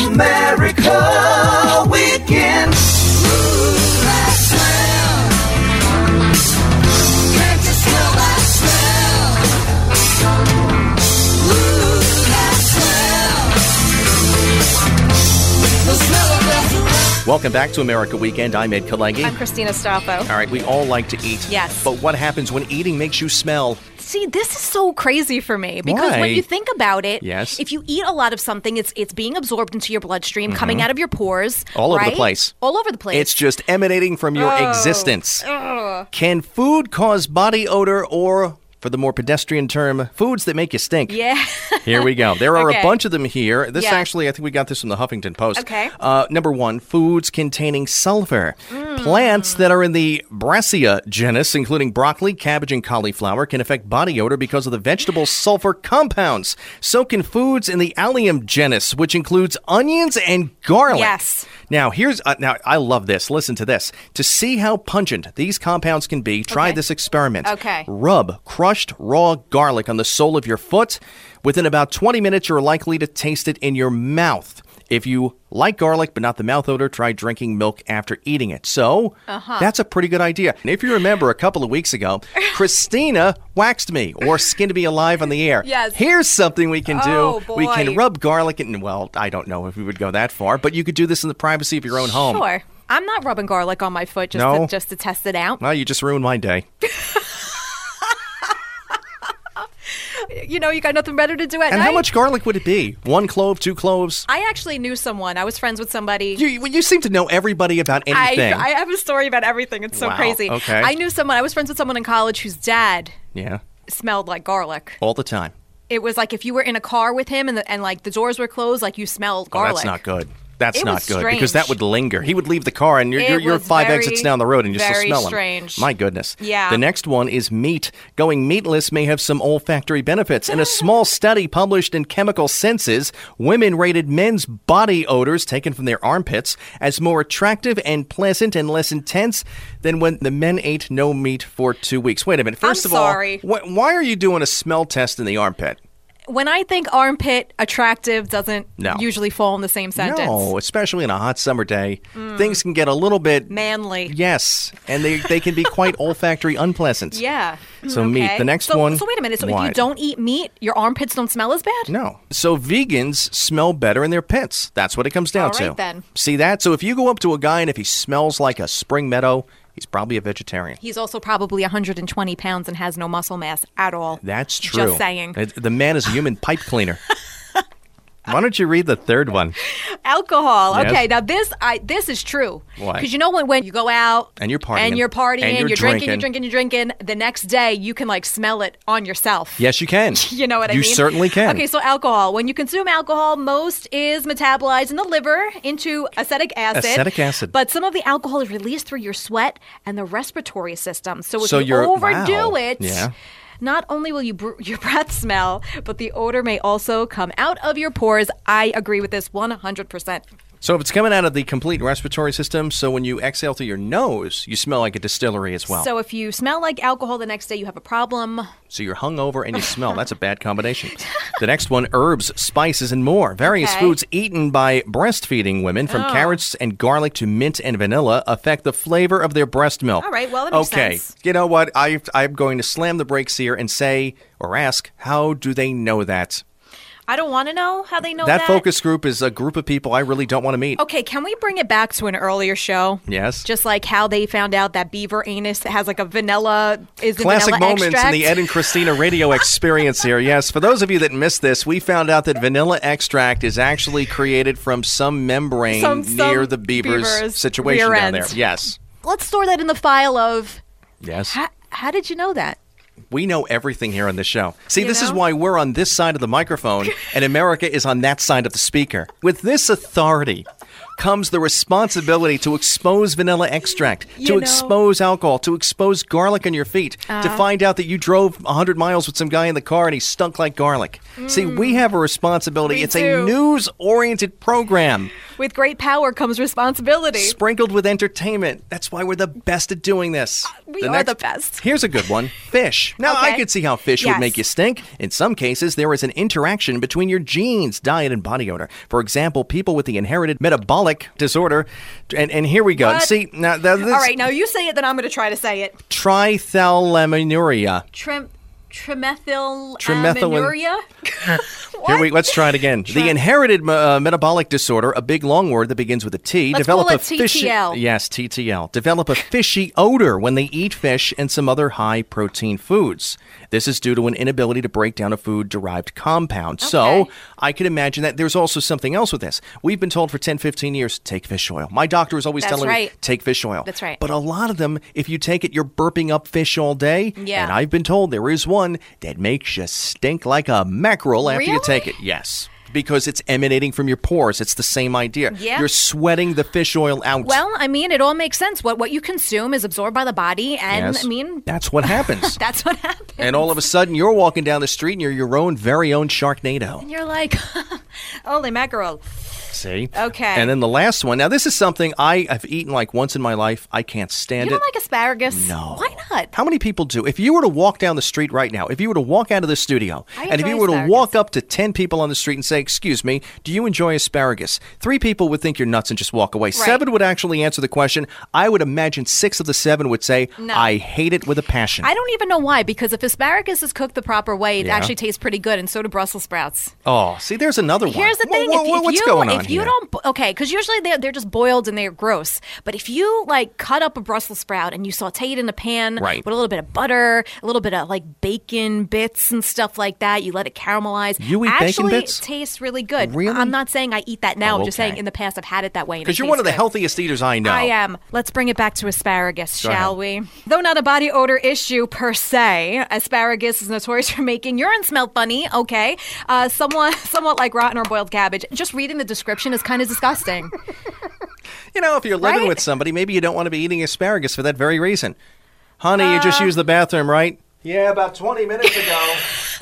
America Weekend. Ooh, that smell. Can't you smell that smell? Ooh, that smell. The smell of death. Welcome back to America Weekend. I'm Ed Kalengi. I'm Christina Staffo. All right, we all like to eat. Yes. But what happens when eating makes you smell? See, this is so crazy for me because Why? when you think about it, Yes. if you eat a lot of something, it's being absorbed into your bloodstream, coming out of your pores. All over the right? place. All over the place. It's just emanating from your existence. Can food cause body odor or, for the more pedestrian term, foods that make you stink? Yeah. Here we go. There are Okay. a bunch of them here. This Yeah. actually, I think we got this from the Huffington Post. Okay. Number one, foods containing sulfur. Plants that are in the Brassica genus, including broccoli, cabbage, and cauliflower, can affect body odor because of the vegetable sulfur compounds. So can foods in the Allium genus, which includes onions and garlic. Yes. Now, now I love this. Listen to this. To see how pungent these compounds can be, try Okay. this experiment. Okay. Rub crushed raw garlic on the sole of your foot. Within about 20 minutes, you're likely to taste it in your mouth. If you like garlic but not the mouth odor, try drinking milk after eating it. So, that's a pretty good idea. And if you remember a couple of weeks ago, Christina waxed me or skinned me alive on the air. Yes. Here's something we can do. Oh, We can boy. rub garlic in, well, I don't know if we would go that far, but you could do this in the privacy of your own home. Sure. I'm not rubbing garlic on my foot No? just to test it out. Well, you just ruined my day. You know, you got nothing better to do at And night. how much garlic would it be? 1 clove, 2 cloves? I actually knew someone. I was friends with somebody. You seem to know everybody about anything. I have a story about everything. It's so Wow, crazy. okay. I was friends with someone in college whose dad Yeah, smelled like garlic. all the time. It was like if you were in a car with him and like the doors were closed, like you smelled Oh, garlic. that's not good. That's It not was good because that strange. would linger. He would leave the car and you're was 5 very, exits down the road and you still very smell him. strange. My goodness. Yeah. The next one is meat. Going meatless may have some olfactory benefits. In a small study published in Chemical Senses, women rated men's body odors taken from their armpits as more attractive and pleasant and less intense than when the men ate no meat for 2 weeks. Wait a minute. First I'm of all, sorry. why are you doing a smell test in the armpit? When I think armpit attractive doesn't No. usually fall in the same sentence. No, especially in a hot summer day. Things can get a little bit Manly. Yes, and they can be quite olfactory unpleasant. Yeah. So meat. The next so, one. So wait a minute. So if you what? don't eat meat, your armpits don't smell as bad? No. So vegans smell better in their pits. That's what it comes down All to. right, then. See that? So if you go up to a guy and if he smells like a spring meadow, he's probably a vegetarian. He's also probably 120 pounds and has no muscle mass at all. That's true. Just saying. The man is a human pipe cleaner. Why don't you read the third one? Alcohol. Yes. Okay, now this is true. Why? Because you know when you go out And you're partying. and you're And you're drinking, the next day you can like smell it on yourself. Yes, you can. You know what I You mean? certainly can. Okay, so alcohol. When you consume alcohol, most is metabolized in the liver into acetic acid. Acetic acid. But some of the alcohol is released through your sweat and the respiratory system. So if So you you're- overdo wow. it, Yeah. not only will your breath smell, but the odor may also come out of your pores. I agree with this 100%. So if it's coming out of the complete respiratory system, so when you exhale through your nose, you smell like a distillery as well. So if you smell like alcohol the next day, you have a problem. So you're hungover and you smell. That's a bad combination. The next one, herbs, spices, and more. Various Okay. foods eaten by breastfeeding women, from carrots and garlic to mint and vanilla, affect the flavor of their breast milk. All right, well, that makes okay. sense. You know what? I'm going to slam the brakes here and say, or ask, how do they know that? I don't want to know how they know That that. focus group is a group of people I really don't want to meet. Okay, can we bring it back to an earlier show? Yes. Just like how they found out that beaver anus has like a vanilla is in Classic vanilla moments extract. in the Ed and Christina radio experience here. Yes, for those of you that missed this, we found out that vanilla extract is actually created from some membrane Some near the beaver's situation rear down end. there. Yes. Let's store that in the file of Yes. how did you know that? We know everything here on the show. See, You this is know? why we're on this side of the microphone and America is on that side of the speaker. With this authority, comes the responsibility to expose vanilla extract, to expose alcohol, to expose garlic on your feet, to find out that you drove 100 miles with some guy in the car and he stunk like garlic. See, we have a responsibility. It's a news-oriented program. With great power comes responsibility. Sprinkled with entertainment. That's why we're the best at doing this. We are the best. Here's a good one. Fish. Now, I Okay. could see how fish would make you stink. In some cases, there is an interaction between your genes, diet, and body odor. For example, people with the inherited metabolic disorder. And here we go. What? See, now this All right, now you say it, then I'm going to try to say it. triethylaminuria. Trimethylaminuria? Let's try it again. The inherited metabolic disorder, a big long word that begins with a T, Let's develop call a it fishy TTL. Yes, TTL. Develop a fishy odor when they eat fish and some other high protein foods. This is due to an inability to break down a food derived compound. So, Okay. I can imagine that there's also something else with this. We've been told for 10, 15 years, take fish oil. My doctor is always That's telling me, right. take fish oil. That's right. But a lot of them, if you take it, you're burping up fish all day. Yeah. And I've been told there is one that makes you stink like a mackerel after you Really? take it. Yes. Because it's emanating from your pores. It's the same idea. Yeah. You're sweating the fish oil out. Well, I mean, it all makes sense. What you consume is absorbed by the body, and Yes. I mean, That's what happens. that's what happens. And all of a sudden, you're walking down the street and you're your own very own Sharknado. You're like, holy mackerel. See? Okay. And then the last one. Now, this is something I've eaten like once in my life. I can't stand You it. don't like asparagus? No. Why not? How many people do? If you were to walk down the street right now, if you were to walk out of the studio, I and if you enjoy were to asparagus. walk up to 10 people on the street and say, excuse me, do you enjoy asparagus? 3 people would think you're nuts and just walk away. 7 would actually answer the question. I would imagine 6 of the 7 would say, No. I hate it with a passion. I don't even know why, because if asparagus is cooked the proper way, it Yeah. actually tastes pretty good, and so do Brussels sprouts. Oh, see, there's another one. Here's the thing: What's going on if you here? don't, okay, because usually they're just boiled and they're gross. But if you like cut up a Brussels sprout and you saute it in a pan Right. with a little bit of butter, a little bit of like bacon bits and stuff like that, you let it caramelize. You eat bacon actually, bits? it tastes really good. Really? I'm not saying I eat that now. Oh, I'm just okay. saying in the past I've had it that way. Because you're one of the healthiest eaters I know. I am. Let's bring it back to asparagus, Go shall we? Though not a body odor issue per se, asparagus is notorious for making urine smell funny. Okay, somewhat like rotten or boiled cabbage. Just reading the description is kind of disgusting. You know, if you're living Right? with somebody, maybe you don't want to be eating asparagus for that very reason. Honey, you just used the bathroom, right? Yeah, about 20 minutes ago.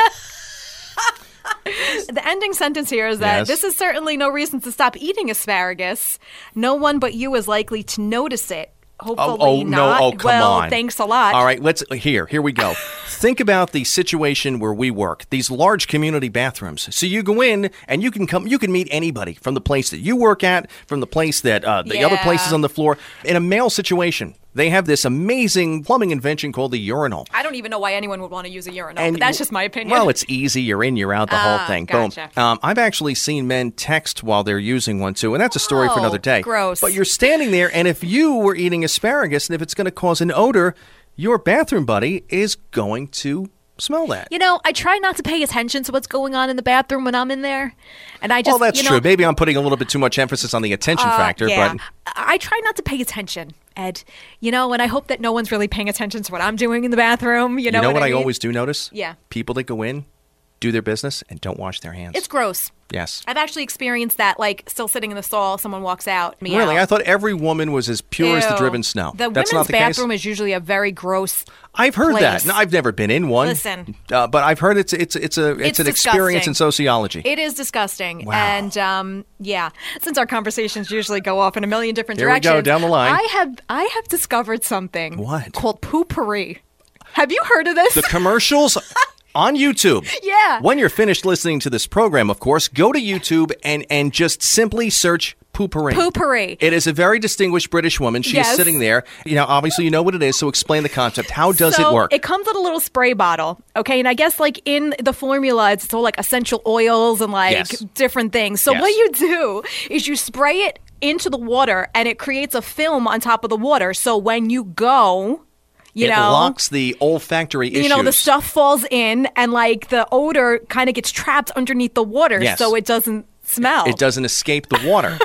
The ending sentence here is that Yes. this is certainly no reason to stop eating asparagus. No one but you is likely to notice it. Hopefully not. Oh, come well, on. thanks a lot. All right, here we go. Think about the situation where we work, these large community bathrooms. So you go in and you can meet anybody from the place that you work at, from the place that the other Yeah. places on the floor. In a male situation, they have this amazing plumbing invention called the urinal. I don't even know why anyone would want to use a urinal, but that's just my opinion. Well, it's easy. You're in, you're out, the whole thing. Gotcha. Boom. I've actually seen men text while they're using one, too, and that's a story for another day. Gross. But you're standing there, and if you were eating asparagus, and if it's going to cause an odor, your bathroom buddy is going to smell that. You know, I try not to pay attention to what's going on in the bathroom when I'm in there. And I just, Well, that's you know, true. Maybe I'm putting a little bit too much emphasis on the attention factor, yeah. but I try not to pay attention, Ed. You know, and I hope that no one's really paying attention to what I'm doing in the bathroom. You know what I mean? always do notice? Yeah. People that go in, do their business, and don't wash their hands. It's gross. Yes. I've actually experienced that, like, still sitting in the stall, someone walks out. Me Really? out. I thought every woman was as pure as the Ew. driven snow. The That's women's not the bathroom case? is usually a very gross. I've heard that. place. No, I've never been in one. Listen. But I've heard it's an experience disgusting. in sociology. It is disgusting. Wow. And yeah, since our conversations usually go off in a million different Here we directions. go, down the line. I have discovered something. What? Called poopery. Have you heard of this? The commercials on YouTube. Yeah. When you're finished listening to this program, of course, go to YouTube and just simply search poopery. Poopery. It is a very distinguished British woman. She's Yes. sitting there. You know, obviously you know what it is, so explain the concept. How does So it work? It comes in a little spray bottle, okay? And I guess like in the formula, it's all like essential oils and like Yes. different things. So Yes. what you do is you spray it into the water, and it creates a film on top of the water. So when you go, you it know, locks the olfactory issues. you know, the stuff falls in, and like the odor kind of gets trapped underneath the water, Yes. so it doesn't smell. It doesn't escape the water.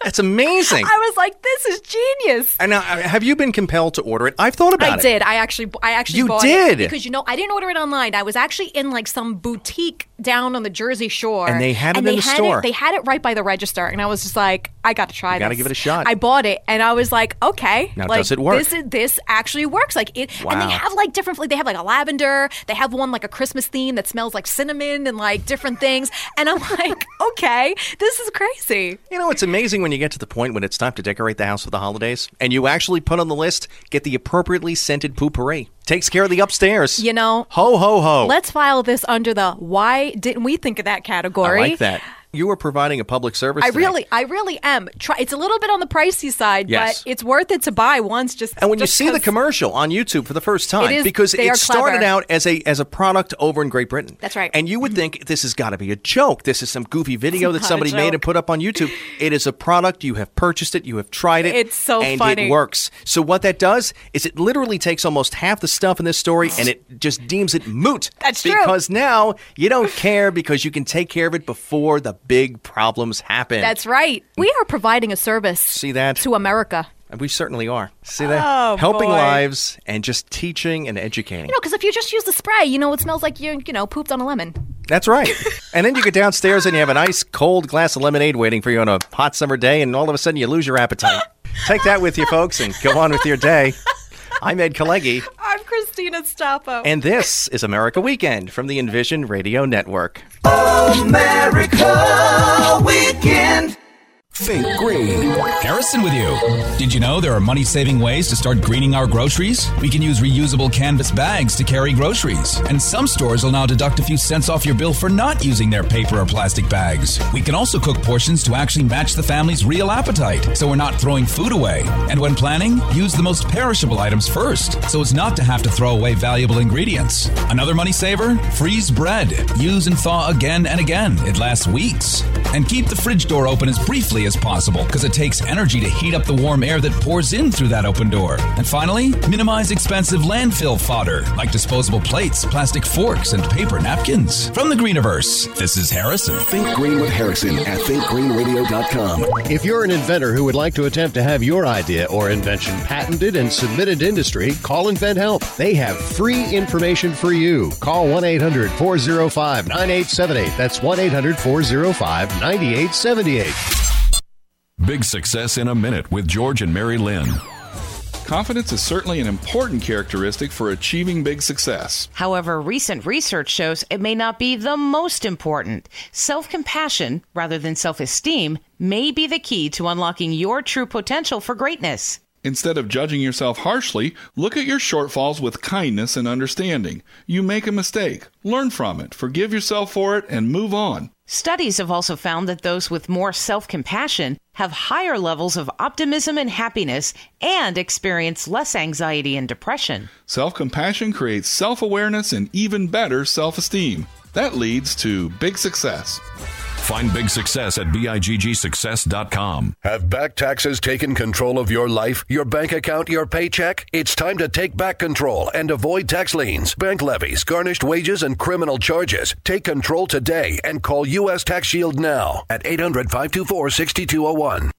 That's amazing. I was like, this is genius. And now, have you been compelled to order it? I've thought about it. I did. I actually You bought did? it because I didn't order it online. I was actually in like some boutique down on the Jersey Shore, And they had it in the store. They had it right by the register, and I was just like, I got to try this. Got to give it a shot. I bought it, and I was like, okay, Now, like, does it work? This actually works. Like it, Wow. and they have like different. They have like a lavender. They have one like a Christmas theme that smells like cinnamon and like different things. And I'm like, okay, this is crazy. You know, it's amazing when you get to the point when it's time to decorate the house for the holidays, and you actually put on the list, get the appropriately scented potpourri. Takes care of the upstairs. You know, Ho, ho, ho. let's file this under the why didn't we think of that category? I like that. You are providing a public service today. I really am. It's a little bit on the pricey side, Yes. but it's worth it to buy once. And when you see the commercial on YouTube for the first time, It is- because they it are started clever. out as a product over in Great Britain. That's right. And you would think this has got to be a joke. This is some goofy video that not a somebody made and joke. put up on YouTube. It is a product. You have purchased it. You have tried it. It's so and funny. it works. So what that does is it literally takes almost half the stuff in this story and it just deems it moot. That's true. Because now you don't care because you can take care of it before the big problems happen. That's right. We are providing a service. See that? To America. We certainly are. See that? Oh, Helping boy. lives and just teaching and educating. Because if you just use the spray, it smells like you pooped on a lemon. That's right. And then you get downstairs and you have a nice cold glass of lemonade waiting for you on a hot summer day, and all of a sudden you lose your appetite. Take that with you, folks, and go on with your day. I'm Ed Kalegi, I'm Christina Stoppo. and this is America Weekend from the Envision Radio Network. America Weekend. Think green. Harrison with you. Did you know there are money-saving ways to start greening our groceries? We can use reusable canvas bags to carry groceries. And some stores will now deduct a few cents off your bill for not using their paper or plastic bags. We can also cook portions to actually match the family's real appetite, so we're not throwing food away. And when planning, use the most perishable items first, so as not to have to throw away valuable ingredients. Another money saver? Freeze bread. Use and thaw again and again. It lasts weeks. And keep the fridge door open as briefly as possible, because it takes energy to heat up the warm air that pours in through that open door. And finally, minimize expensive landfill fodder, like disposable plates, plastic forks, and paper napkins. From the Greeniverse, this is Harrison. Think Green with Harrison at thinkgreenradio.com. If you're an inventor who would like to attempt to have your idea or invention patented and submitted to industry, call Invent Help. They have free information for you. Call 1-800-405-9878. That's 1-800-405-9878. Big Success in a Minute with George and Mary Lynn. Confidence is certainly an important characteristic for achieving big success. However, recent research shows it may not be the most important. Self-compassion, rather than self-esteem, may be the key to unlocking your true potential for greatness. Instead of judging yourself harshly, look at your shortfalls with kindness and understanding. You make a mistake, learn from it, forgive yourself for it, and move on. Studies have also found that those with more self-compassion have higher levels of optimism and happiness and experience less anxiety and depression. Self-compassion creates self-awareness and even better self-esteem. That leads to big success. Find Big Success at biggsuccess.com. Have back taxes taken control of your life, your bank account, your paycheck? It's time to take back control and avoid tax liens, bank levies, garnished wages, and criminal charges. Take control today and call U.S. Tax Shield now at 800-524-6201.